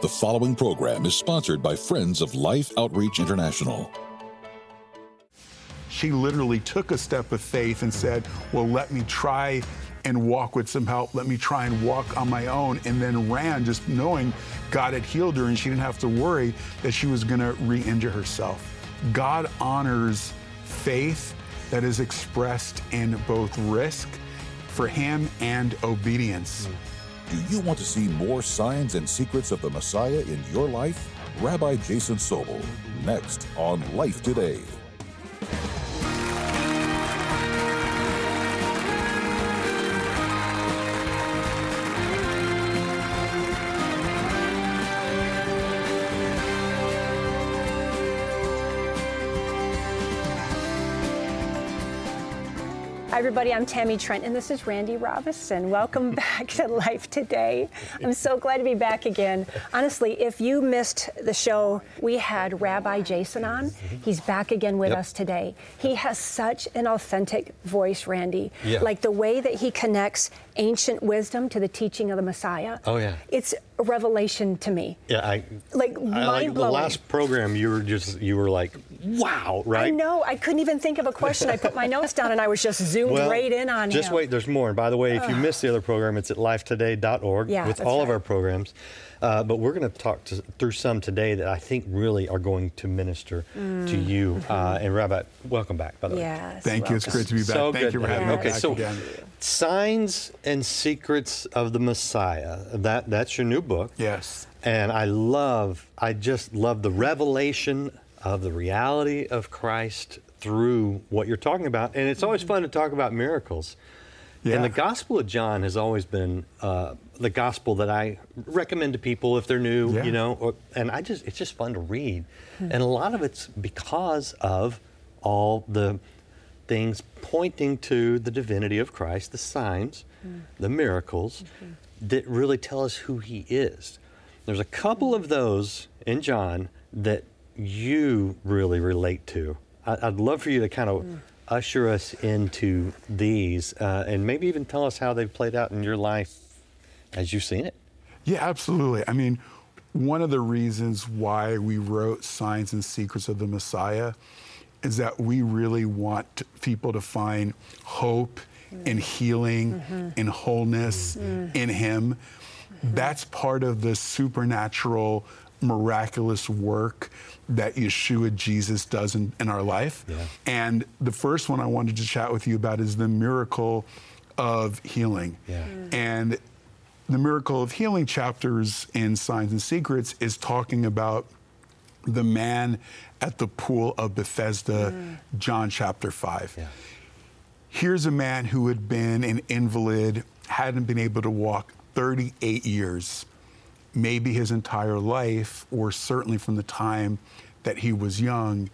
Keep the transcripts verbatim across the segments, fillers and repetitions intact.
The following program is sponsored by Friends of Life Outreach International. She literally took a step of faith and said, well, let me try and walk with some help. Let me try and walk on my own, and then ran just knowing God had healed her and she didn't have to worry that she was going to re-injure herself. God honors faith that is expressed in both risk for him and obedience. Do you want to see more signs and secrets of the Messiah in your life? Rabbi Jason Sobel, next on Life Today. Hi everybody, I'm Tammy Trent and this is Randy Robison. Welcome back to Life Today. I'm so glad to be back again. Honestly, if you missed the show, we had Rabbi Jason on. He's back again with yep. us today. He has such an authentic voice, Randy. Yeah. Like the way that he connects ancient wisdom to the teaching of the Messiah. Oh yeah. It's a revelation to me. Yeah, I like I, mind like blowing. The last program you were just you were like, wow, right? I know. I couldn't even think of a question. I put my notes down and I was just zoomed well, right in on just him. wait, there's more. And by the way, if you missed the other program, it's at life today dot org yeah, with that's all right. of our programs. Uh, but we're going to talk to, through some today that I think really are going to minister mm. to you. Mm-hmm. Uh, and Rabbi, welcome back, by the yes, way. Thank welcome. you. It's great to be back. So Thank good you for having yes. me Okay, back so again. Signs and Secrets of the Messiah. That that's your new book. Yes. And I love, I just love the revelation of the reality of Christ through what you're talking about. And it's always mm-hmm. fun to talk about miracles. Yeah. And the Gospel of John has always been uh, the gospel that I recommend to people if they're new, yeah. you know, or, and I just, it's just fun to read. Mm-hmm. And a lot of it's because of all the things pointing to the divinity of Christ, the signs, mm-hmm. the miracles mm-hmm. that really tell us who he is. There's a couple of those in John that you really relate to. I, I'd love for you to kind of mm. usher us into these uh, and maybe even tell us how they've played out in your life as you've seen it. Yeah, absolutely. I mean, one of the reasons why we wrote Signs and Secrets of the Messiah is that we really want people to find hope mm. and healing mm-hmm. and wholeness mm. in him. Mm-hmm. That's part of the supernatural, miraculous work that Yeshua, Jesus, does in, in our life. Yeah. And the first one I wanted to chat with you about is the miracle of healing. Yeah. Mm. And the miracle of healing chapters in Signs and Secrets is talking about the man at the pool of Bethesda, mm. John chapter five. Yeah. Here's a man who had been an invalid, hadn't been able to walk thirty-eight years, maybe his entire life, or certainly from the time that he was young.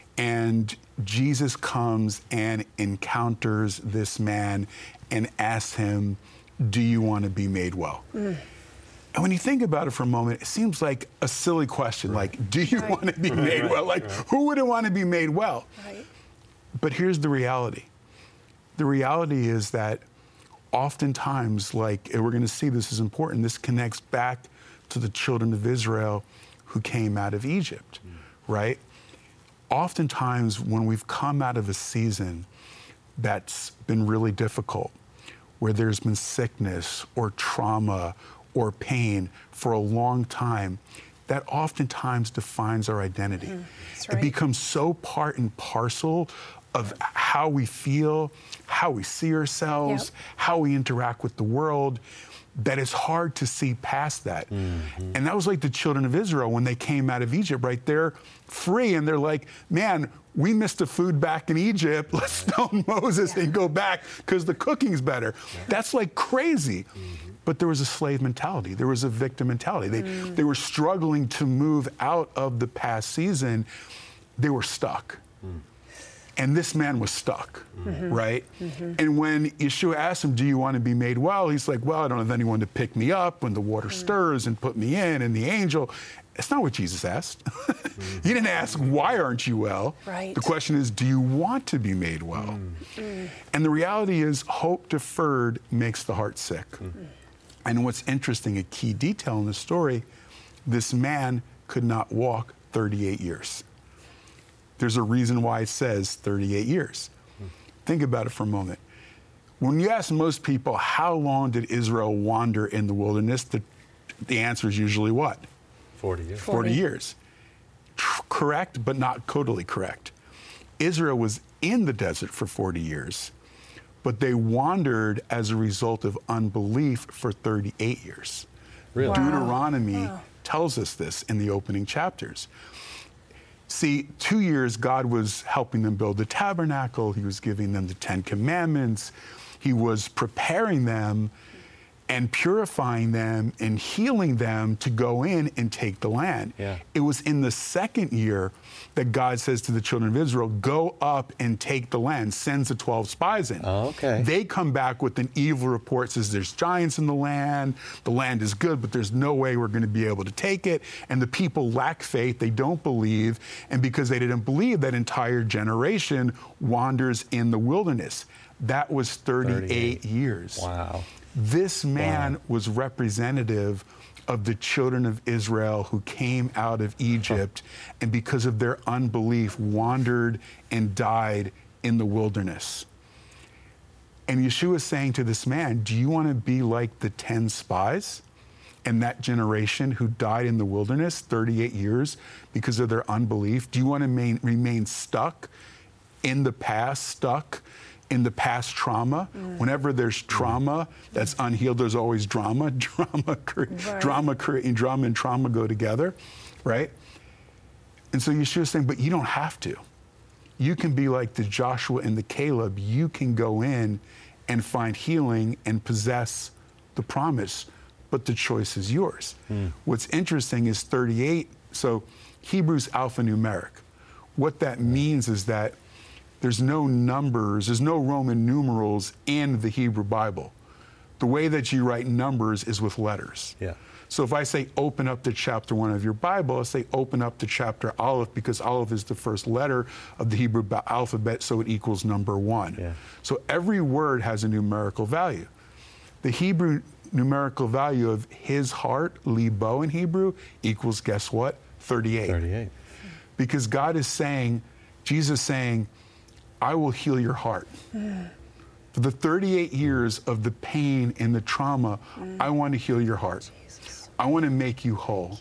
And Jesus comes and encounters this man and asks him, do you want to be made well? Mm. And when you think about it for a moment, it seems like a silly question, right. like, do you right. want to be made right. well? Like, right. who wouldn't want to be made well? Right. But here's the reality. The reality is that oftentimes, like, and we're going to see this is important, this connects back to the children of Israel who came out of Egypt, mm. right? Oftentimes when we've come out of a season that's been really difficult, where there's been sickness or trauma or pain for a long time, that oftentimes defines our identity. Mm, that's right. It becomes so part and parcel of how we feel, how we see ourselves, yep. how we interact with the world, that it's hard to see past that. Mm-hmm. And that was like the children of Israel when they came out of Egypt, right? They're free and they're like, man, we missed the food back in Egypt. Let's stone Moses yeah. and go back because the cooking's better. Yeah. That's like crazy. Mm-hmm. But there was a slave mentality. There was a victim mentality. They, mm. they were struggling to move out of the past season. They were stuck. Mm. And this man was stuck, mm-hmm. right? Mm-hmm. And when Yeshua asked him, do you want to be made well? He's like, well, I don't have anyone to pick me up when the water mm-hmm. stirs and put me in, and the angel. It's not what Jesus asked. mm-hmm. He didn't ask, why aren't you well? Right. The question is, do you want to be made well? Mm-hmm. And the reality is, hope deferred makes the heart sick. Mm-hmm. And what's interesting, a key detail in the story, this man could not walk thirty-eight years. There's a reason why it says thirty-eight years. Hmm. Think about it for a moment. When you ask most people, how long did Israel wander in the wilderness, the, the answer is usually what? forty years. forty, forty years. Tr- correct, but not totally correct. Israel was in the desert for forty years, but they wandered as a result of unbelief for thirty-eight years. Really? Wow. Deuteronomy Wow. tells us this in the opening chapters. See, two years God was helping them build the tabernacle. He was giving them the Ten Commandments. He was preparing them and purifying them and healing them to go in and take the land. Yeah. It was in the second year that God says to the children of Israel, go up and take the land, sends the twelve spies in. Oh, okay. They come back with an evil report, says there's giants in the land, the land is good, but there's no way we're going to be able to take it. And the people lack faith, they don't believe, and because they didn't believe, that entire generation wanders in the wilderness. That was thirty-eight, thirty-eight. Years. Wow. This man wow. was representative of the children of Israel who came out of Egypt and because of their unbelief wandered and died in the wilderness. And Yeshua is saying to this man, do you want to be like the ten spies and that generation who died in the wilderness thirty-eight years because of their unbelief? Do you want to remain, remain stuck in the past, stuck in the past trauma? Mm. Whenever there's trauma that's unhealed, there's always drama. Drama, cre- right. drama, creating drama and trauma go together, right? And so Yeshua's saying, but you don't have to. You can be like the Joshua and the Caleb. You can go in and find healing and possess the promise, but the choice is yours. Mm. What's interesting is thirty-eight, so Hebrew's alphanumeric. What that means is that there's no numbers, there's no Roman numerals in the Hebrew Bible. The way that you write numbers is with letters. Yeah. So if I say open up to chapter one of your Bible, I say open up to chapter Aleph because Aleph is the first letter of the Hebrew alphabet, so it equals number one. Yeah. So every word has a numerical value. The Hebrew numerical value of his heart, libo in Hebrew, equals, guess what? thirty-eight. thirty-eight. Because God is saying, Jesus saying, I will heal your heart. Mm. For the thirty-eight years of the pain and the trauma, mm. I want to heal your heart. Jesus. I want to make you whole.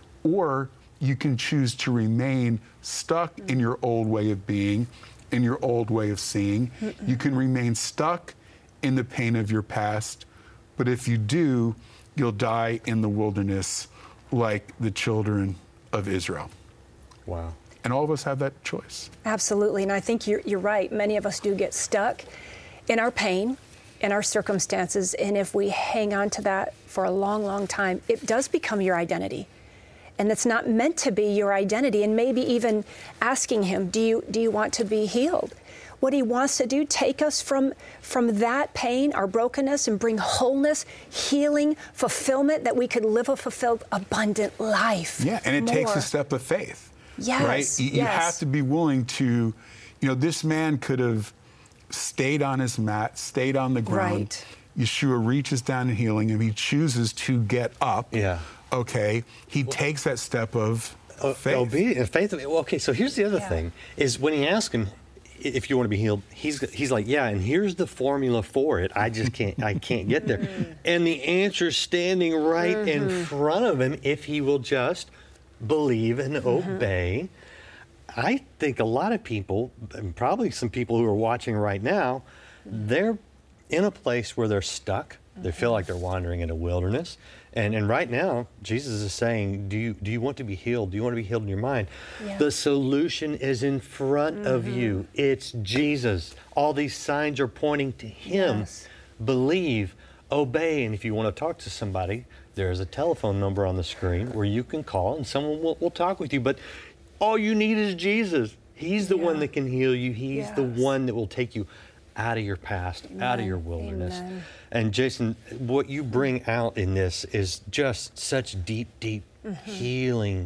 Or you can choose to remain stuck mm. in your old way of being, in your old way of seeing. Mm-mm. You can remain stuck in the pain of your past. But if you do, you'll die in the wilderness like the children of Israel. Wow. And all of us have that choice. Absolutely, and I think you're, you're right. Many of us do get stuck in our pain, in our circumstances, and if we hang on to that for a long, long time, it does become your identity. And it's not meant to be your identity, and maybe even asking him, do you, do you want to be healed? What he wants to do, take us from, from that pain, our brokenness, and bring wholeness, healing, fulfillment, that we could live a fulfilled, abundant life. Yeah, and it more. takes a step of faith. Yes, right? You, yes. you have to be willing to, you know, this man could have stayed on his mat, stayed on the ground. Right. Yeshua reaches down and healing him. He chooses to get up. Yeah. Okay. He well, takes that step of uh, faith. Obedience, faith. Well, okay, so here's the other yeah. thing, is when he asks him, if you want to be healed, he's he's like, yeah, and here's the formula for it. I just can't, I can't get there. And the answer's standing right mm-hmm. in front of him if he will just believe and mm-hmm. obey. I think a lot of people, and probably some people who are watching right now, they're in a place where they're stuck. Mm-hmm. They feel like they're wandering in a wilderness. And and right now, Jesus is saying, do you do you want to be healed? Do you want to be healed in your mind? Yeah. The solution is in front mm-hmm. of you. It's Jesus. All these signs are pointing to him. Yes. Believe, obey. And if you want to talk to somebody, there's a telephone number on the screen where you can call and someone will, will talk with you. But all you need is Jesus. He's the yeah. one that can heal you. He's yes. the one that will take you out of your past, Amen. Out of your wilderness. Amen. And Jason, what you bring out in this is just such deep, deep mm-hmm. healing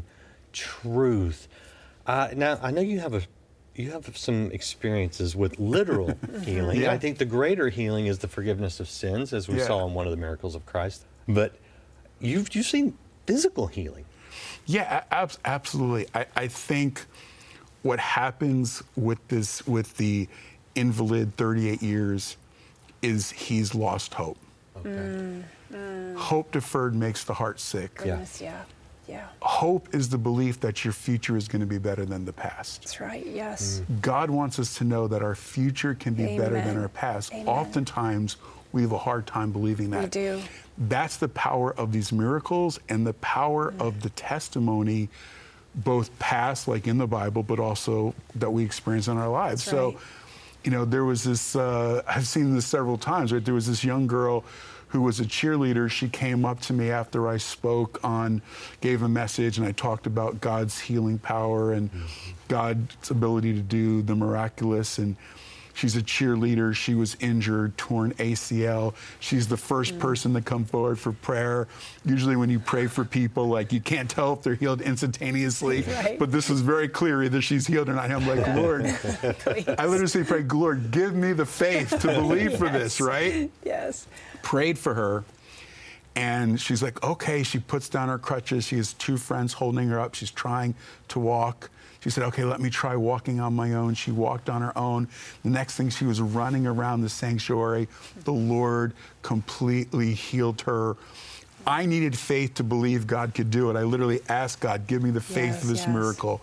truth. Uh, now, I know you have a you have some experiences with literal healing. Yeah. I think the greater healing is the forgiveness of sins, as we yeah. saw in one of the miracles of Christ. But you've you've seen physical healing. Yeah, ab- absolutely. I, I think what happens with this, with the invalid thirty-eight years, is he's lost hope. Okay. Mm, mm. Hope deferred makes the heart sick. Goodness, yeah. Yeah. Hope is the belief that your future is going to be better than the past. That's right, yes. Mm. God wants us to know that our future can be Amen. better than our past. Amen. Oftentimes, we have a hard time believing that. We do. That's the power of these miracles and the power mm. of the testimony, both past, like in the Bible, but also that we experience in our lives. That's so, right. you know, there was this, uh, I've seen this several times, right? There was this young girl who was a cheerleader. She came up to me after I spoke on, gave a message, and I talked about God's healing power and mm-hmm. God's ability to do the miraculous. And she's a cheerleader. She was injured, torn A C L. She's the first mm. person to come forward for prayer. Usually when you pray for people, like, you can't tell if they're healed instantaneously, right. but this was very clear either she's healed or not. I'm like, Lord, I literally pray, Lord, give me the faith to believe yes. for this, right? Yes. Prayed for her, and she's like, okay. She puts down her crutches. She has two friends holding her up. She's trying to walk. She said, okay, let me try walking on my own. She walked on her own. The next thing, she was running around the sanctuary. The Lord completely healed her. I needed faith to believe God could do it. I literally asked God, give me the faith yes, for this yes. miracle.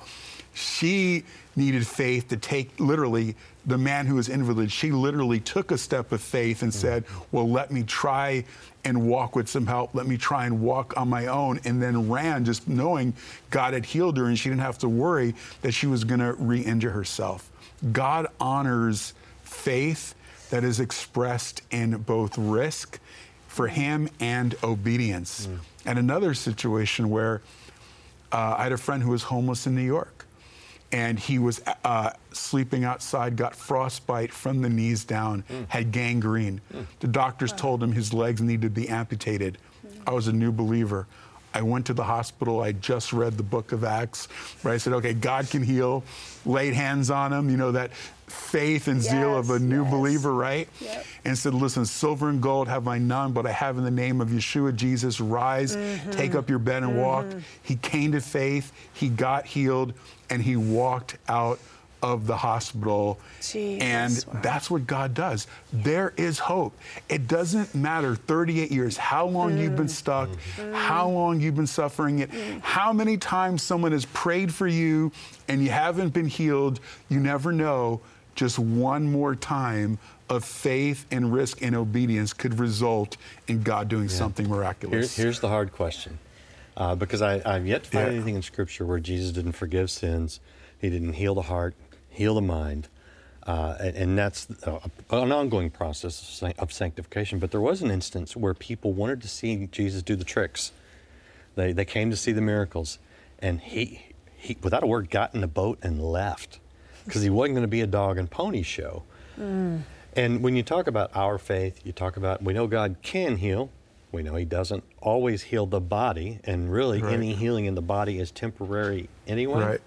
She needed faith to take, literally, the man who was invalid, she literally took a step of faith and said, well, let me try and walk with some help. Let me try and walk on my own, and then ran, just knowing God had healed her and she didn't have to worry that she was going to re-injure herself. God honors faith that is expressed in both risk for him and obedience. Mm. And another situation where uh, I had a friend who was homeless in New York, and he was uh, sleeping outside, got frostbite from the knees down, mm. had gangrene. Mm. The doctors wow. told him his legs needed to be amputated. Mm. I was a new believer. I went to the hospital. I just read the book of Acts, where I said, okay, God can heal. Laid hands on him, you know, that faith and yes, zeal of a new yes. believer, right? Yep. And said, listen, silver and gold have I none, but I have in the name of Yeshua, Jesus, rise, mm-hmm. take up your bed and mm-hmm. walk. He came to faith, he got healed, and he walked out of the hospital. Jesus, and wow. that's what God does. There is hope. It doesn't matter thirty-eight years, how long mm. you've been stuck, mm. how long you've been suffering it, mm. how many times someone has prayed for you and you haven't been healed. You never know. Just one more time of faith and risk and obedience could result in God doing yeah. something miraculous. Here, here's the hard question. Uh, because I, I've yet to find yeah. anything in Scripture where Jesus didn't forgive sins, he didn't heal the heart, heal the mind, uh, and, and that's uh, an ongoing process of sanctification. But there was an instance where people wanted to see Jesus do the tricks. They they came to see the miracles, and he, he without a word, got in the boat and left, because he wasn't going to be a dog and pony show. Mm. And when you talk about our faith, you talk about, we know God can heal. We know he doesn't always heal the body, and really right. any healing in the body is temporary anyway. Right.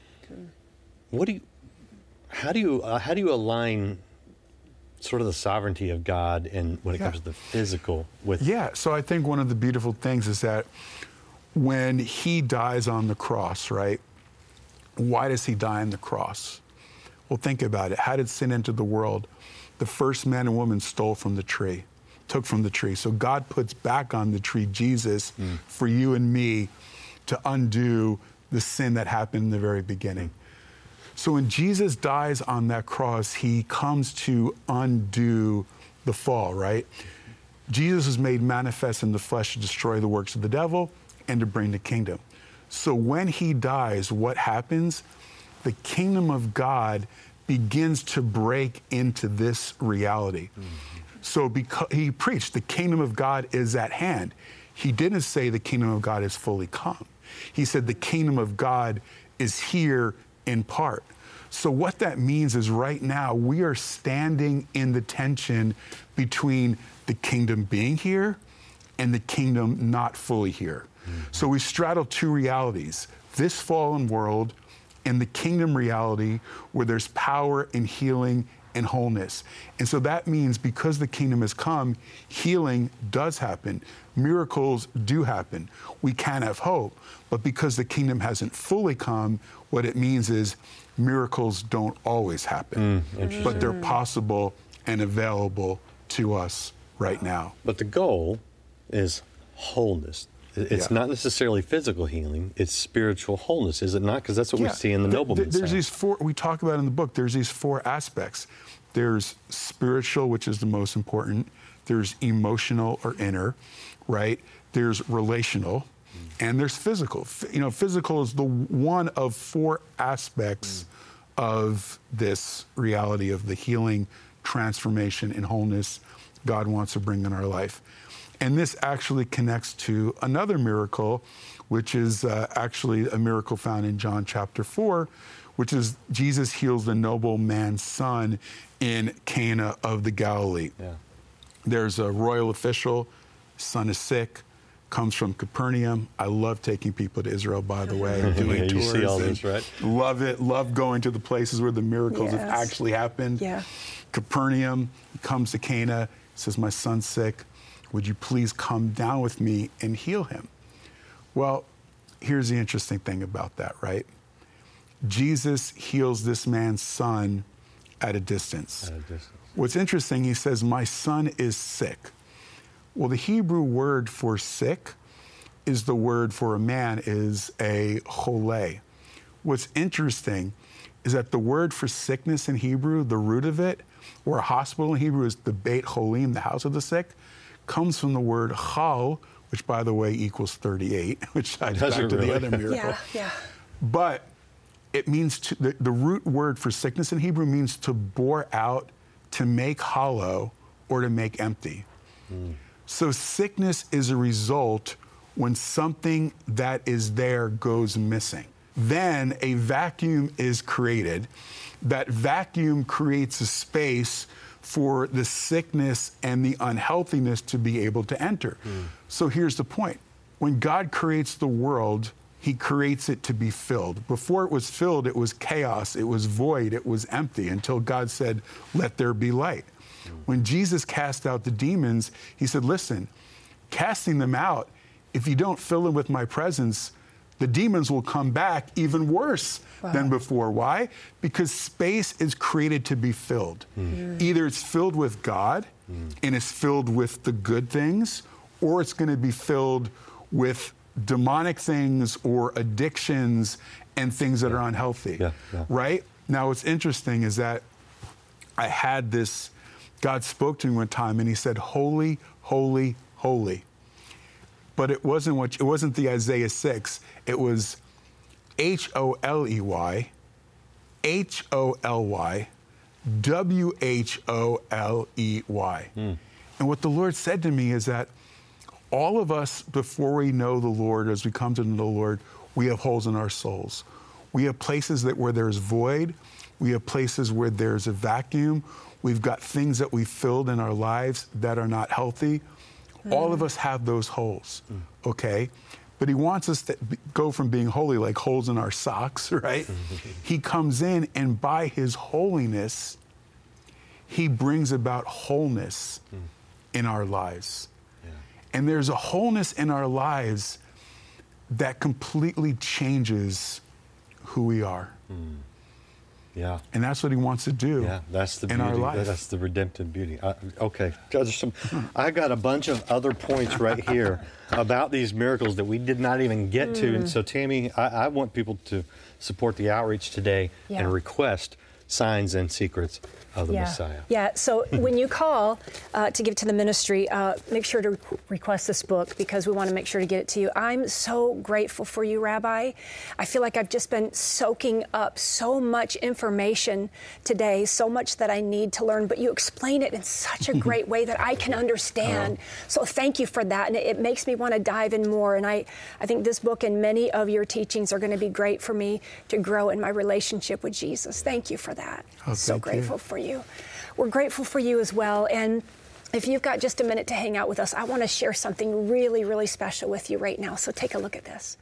What do you, how do you, uh, how do you align sort of the sovereignty of God and when it yeah. comes to the physical with? Yeah, so I think one of the beautiful things is that when he dies on the cross, right? Why does he die on the cross? Well, think about it. How did sin enter the world? The first man and woman stole from the tree, took from the tree. So God puts back on the tree Jesus mm. for you and me to undo the sin that happened in the very beginning. So when Jesus dies on that cross, he comes to undo the fall, right? Jesus was made manifest in the flesh to destroy the works of the devil and to bring the kingdom. So when he dies, what happens? The kingdom of God begins to break into this reality. Mm-hmm. So because he preached, the kingdom of God is at hand. He didn't say the kingdom of God is fully come. He said the kingdom of God is here in part. So what that means is right now we are standing in the tension between the kingdom being here and the kingdom not fully here. Mm-hmm. So we straddle two realities, this fallen world and the kingdom reality where there's power and healing and wholeness. And so that means because the kingdom has come, healing does happen. Miracles do happen. We can have hope. But because the kingdom hasn't fully come, what it means is miracles don't always happen. Mm, but they're possible and available to us right now. But the goal is wholeness. It's yeah. not necessarily physical healing, it's spiritual wholeness, is it not? Because that's what yeah. we see in the nobleman. There's these four, we talk about in the book, there's these four aspects. There's spiritual, which is the most important. There's emotional or inner, right? There's relational, mm. and there's physical. You know, physical is the one of four aspects mm. of this reality of the healing, transformation, and wholeness God wants to bring in our life. And this actually connects to another miracle, which is uh, actually a miracle found in John chapter four, which is Jesus heals the nobleman's son in Cana of the Galilee. Yeah. There's a royal official, son is sick, comes from Capernaum. I love taking people to Israel, by the way, doing yeah, tours. You see all this, right? Love it. Love going to the places where the miracles yes. have actually happened. Yeah. Capernaum, he comes to Cana, says, my son's sick. Would you please come down with me and heal him? Well, here's the interesting thing about that, right? Jesus heals this man's son at a distance. At a distance. What's interesting, he says, my son is sick. Well, the Hebrew word for sick is the word for a man is a chole. What's interesting is that the word for sickness in Hebrew, the root of it, or a hospital in Hebrew is the Beit Cholim, the house of the sick, comes from the word chal, which, by the way, equals thirty-eight, which ties back to really? the other miracle. Yeah, yeah. But it means, to, the, the root word for sickness in Hebrew means to bore out, to make hollow, or to make empty. Mm. So sickness is a result when something that is there goes missing. Then a vacuum is created. That vacuum creates a space for the sickness and the unhealthiness to be able to enter. Mm. So here's the point. When God creates the world, he creates it to be filled. Before it was filled, it was chaos, it was void, it was empty, until God said, let there be light. Mm. When Jesus cast out the demons, he said, listen, casting them out, if you don't fill them with my presence, the demons will come back even worse wow. than before. Why? Because space is created to be filled. Mm. Either it's filled with God mm. and it's filled with the good things, or it's going to be filled with demonic things or addictions and things that yeah. are unhealthy. Yeah. Yeah. Right? Now, what's interesting is that I had this, God spoke to me one time and he said, holy, holy, holy. But it wasn't what it wasn't the Isaiah six. It was H O L E Y, H O L Y, W H O L E Y. Mm. And what the Lord said to me is that all of us, before we know the Lord, as we come to know the Lord, we have holes in our souls. We have places that where there's void. We have places where there's a vacuum. We've got things that we filled in our lives that are not healthy. All of us have those holes, okay? But he wants us to go from being holy, like holes in our socks, right? He comes in, and by his holiness, he brings about wholeness mm. in our lives. Yeah. And there's a wholeness in our lives that completely changes who we are. Mm. Yeah. And that's what he wants to do. Yeah, that's the in beauty. Our life. That's the redemptive beauty. Uh, okay, Judge, some, I got a bunch of other points right here about these miracles that we did not even get mm. to. And so, Tammy, I, I want people to support the outreach today yeah. and request signs and secrets of the yeah. Messiah. Yeah, so when you call uh, to give to the ministry, uh, make sure to request this book because we want to make sure to get it to you. I'm so grateful for you, Rabbi. I feel like I've just been soaking up so much information today, so much that I need to learn, but you explain it in such a great way that I can understand. Oh. So thank you for that, and it, it makes me want to dive in more, and I, I think this book and many of your teachings are going to be great for me to grow in my relationship with Jesus. Thank you for that. Oh, so grateful you. for you. We're grateful for you as well. And if you've got just a minute to hang out with us, I want to share something really, really special with you right now. So take a look at this.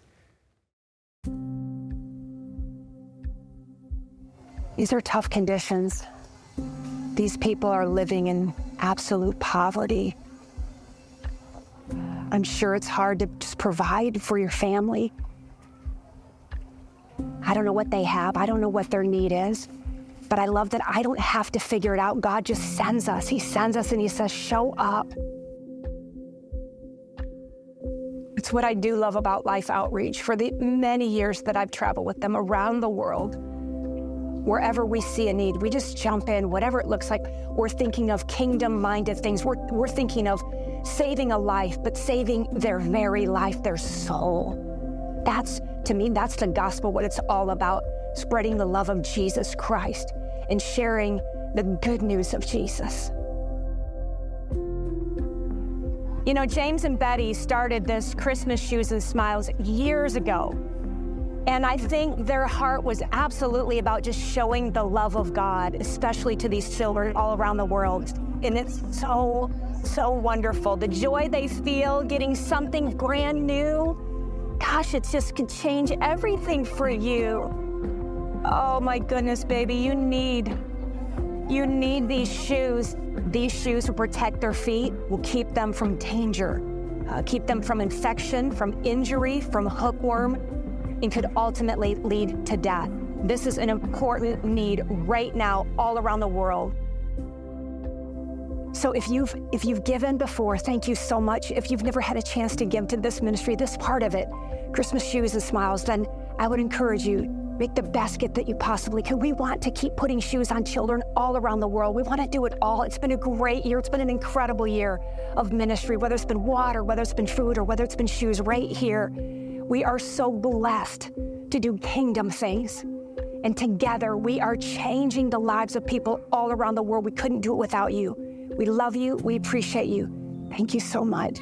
These are tough conditions. These people are living in absolute poverty. I'm sure it's hard to just provide for your family. I don't know what they have. I don't know what their need is. But I love that I don't have to figure it out. God just sends us. He sends us and he says, show up. It's what I do love about Life Outreach. For the many years that I've traveled with them around the world, wherever we see a need, we just jump in, whatever it looks like. We're thinking of kingdom-minded things. We're, we're thinking of saving a life, but saving their very life, their soul. That's, to me, that's the gospel, what it's all about, spreading the love of Jesus Christ and sharing the good news of Jesus. You know, James and Betty started this Christmas Shoes and Smiles years ago. And I think their heart was absolutely about just showing the love of God, especially to these children all around the world. And it's so, so wonderful. The joy they feel getting something brand new. Gosh, it just could change everything for you. Oh my goodness, baby, you need, you need these shoes. These shoes will protect their feet, will keep them from danger, uh, keep them from infection, from injury, from hookworm, and could ultimately lead to death. This is an important need right now all around the world. So if you've if you've given before, thank you so much. If you've never had a chance to give to this ministry, this part of it, Christmas Shoes and Smiles, then I would encourage you, make the best gift that you possibly can. We want to keep putting shoes on children all around the world. We want to do it all. It's been a great year. It's been an incredible year of ministry, whether it's been water, whether it's been food, or whether it's been shoes right here. We are so blessed to do kingdom things. And together, we are changing the lives of people all around the world. We couldn't do it without you. We love you. We appreciate you. Thank you so much.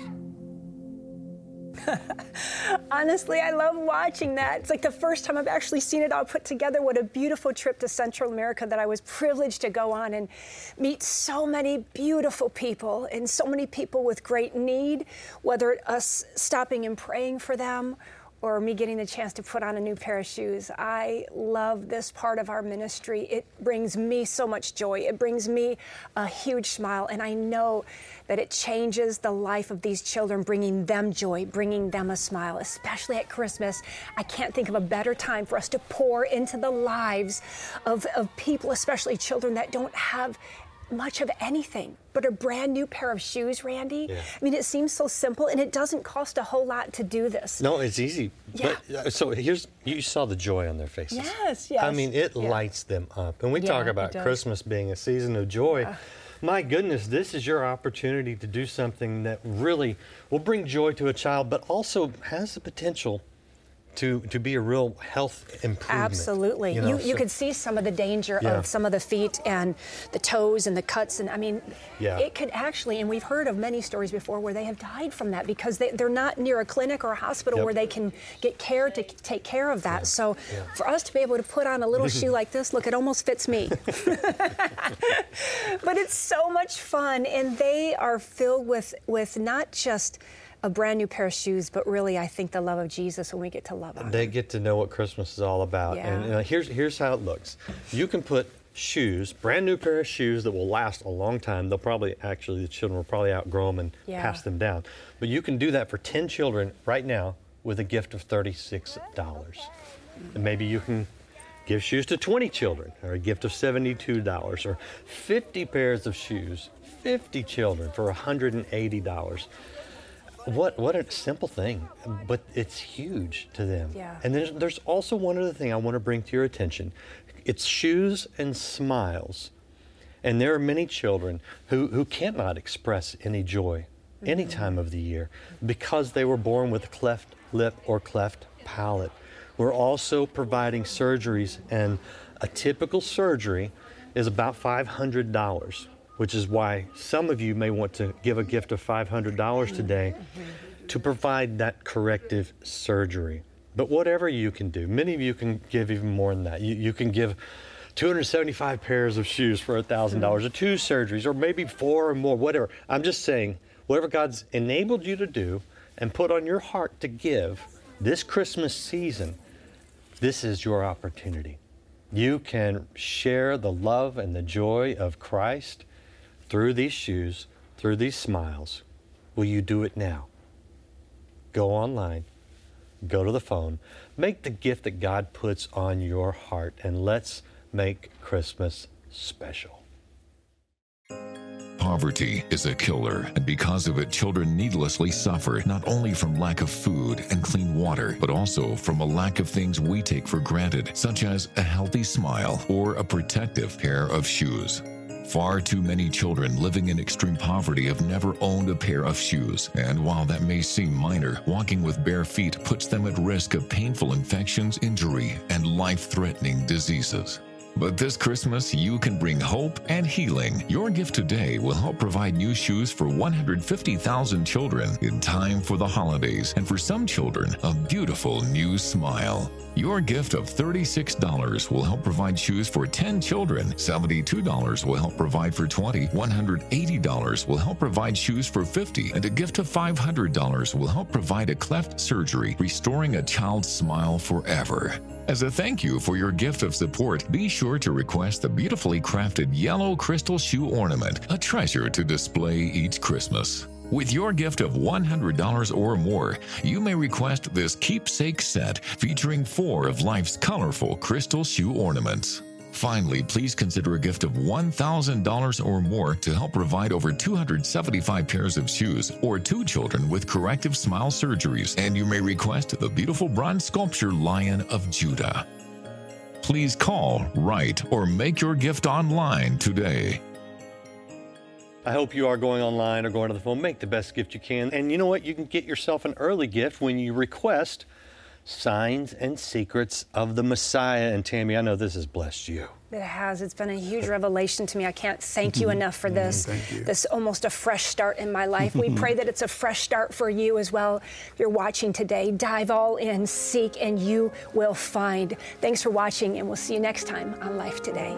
Honestly, I love watching that. It's like the first time I've actually seen it all put together. What a beautiful trip to Central America that I was privileged to go on and meet so many beautiful people and so many people with great need, whether it's us stopping and praying for them or me getting the chance to put on a new pair of shoes. I love this part of our ministry. It brings me so much joy. It brings me a huge smile, and I know that it changes the life of these children, bringing them joy, bringing them a smile, especially at Christmas. I can't think of a better time for us to pour into the lives of, of people, especially children that don't have much of anything but a brand new pair of shoes, Randy. Yeah. I mean, it seems so simple, and it doesn't cost a whole lot to do this. No, it's easy. Yeah. But, uh, so here's, you saw the joy on their faces. Yes, yes. I mean, it yeah. lights them up. And we yeah, talk about Christmas being a season of joy. Yeah. My goodness, this is your opportunity to do something that really will bring joy to a child, but also has the potential to to be a real health improvement. Absolutely. You, know, you, you so, could see some of the danger yeah. of some of the feet and the toes and the cuts. And I mean, yeah. it could actually, and we've heard of many stories before where they have died from that because they, they're not near a clinic or a hospital yep. where they can get care to take care of that. Yeah. So yeah. for us to be able to put on a little shoe like this, look, it almost fits me. But it's so much fun. And they are filled with, with not just a brand new pair of shoes, but really, I think the love of Jesus when we get to love Him. They get to know what Christmas is all about. Yeah. And, and here's here's how it looks. You can put shoes, brand new pair of shoes that will last a long time. They'll probably, actually, the children will probably outgrow them and yeah. pass them down. But you can do that for ten children right now with a gift of thirty-six dollars. And maybe you can give shoes to twenty children, or a gift of seventy-two dollars, or fifty pairs of shoes, fifty children for one hundred eighty dollars. What what a simple thing, but it's huge to them. Yeah. And there's, there's also one other thing I want to bring to your attention. It's Shoes and Smiles. And there are many children who, who cannot express any joy mm-hmm. any time of the year because they were born with a cleft lip or cleft palate. We're also providing surgeries, and a typical surgery is about five hundred dollars. Which is why some of you may want to give a gift of five hundred dollars today to provide that corrective surgery. But whatever you can do, many of you can give even more than that. You, you can give two hundred seventy-five pairs of shoes for one thousand dollars, or two surgeries, or maybe four or more, whatever. I'm just saying, whatever God's enabled you to do and put on your heart to give this Christmas season, this is your opportunity. You can share the love and the joy of Christ through these shoes, through these smiles. Will you do it now? Go online, go to the phone, make the gift that God puts on your heart, and let's make Christmas special. Poverty is a killer, and because of it, children needlessly suffer not only from lack of food and clean water, but also from a lack of things we take for granted, such as a healthy smile or a protective pair of shoes. Far too many children living in extreme poverty have never owned a pair of shoes, and while that may seem minor, walking with bare feet puts them at risk of painful infections, injury, and life-threatening diseases. But this Christmas, you can bring hope and healing. Your gift today will help provide new shoes for one hundred fifty thousand children in time for the holidays, and for some children, a beautiful new smile. Your gift of thirty-six dollars will help provide shoes for ten children. seventy-two dollars will help provide for twenty. one hundred eighty dollars will help provide shoes for fifty. And a gift of five hundred dollars will help provide a cleft surgery, restoring a child's smile forever. As a thank you for your gift of support, be sure to request the beautifully crafted yellow crystal shoe ornament, a treasure to display each Christmas. With your gift of one hundred dollars or more, you may request this keepsake set featuring four of life's colorful crystal shoe ornaments. Finally, please consider a gift of one thousand dollars or more to help provide over two hundred seventy-five pairs of shoes or two children with corrective smile surgeries, and you may request the beautiful bronze sculpture Lion of Judah. Please call, write, or make your gift online today. I hope you are going online or going to the phone. Make the best gift you can. And you know what? You can get yourself an early gift when you request Signs and Secrets of the Messiah. And Tammy, I know this has blessed you. It has. It's been a huge revelation to me. I can't thank you enough for this. Thank you. This almost a fresh start in my life. We pray that it's a fresh start for you as well. If you're watching today, dive all in, seek, and you will find. Thanks for watching, and we'll see you next time on Life Today.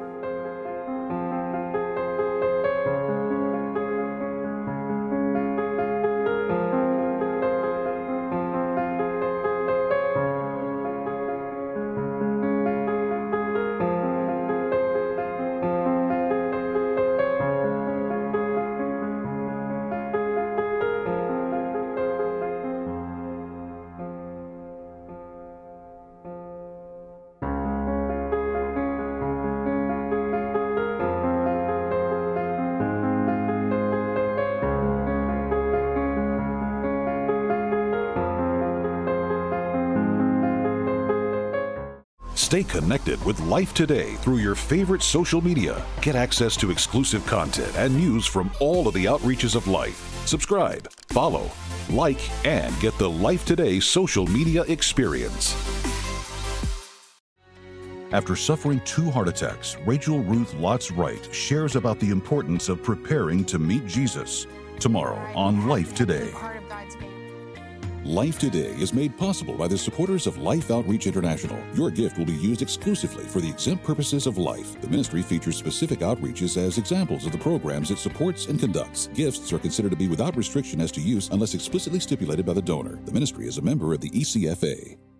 Stay connected with Life Today through your favorite social media. Get access to exclusive content and news from all of the outreaches of Life. Subscribe, follow, like, and get the Life Today social media experience. After suffering two heart attacks, Rachel Ruth Lotz Wright shares about the importance of preparing to meet Jesus. Tomorrow on Life Today. Life Today is made possible by the supporters of Life Outreach International. Your gift will be used exclusively for the exempt purposes of Life. The ministry features specific outreaches as examples of the programs it supports and conducts. Gifts are considered to be without restriction as to use unless explicitly stipulated by the donor. The ministry is a member of the E C F A.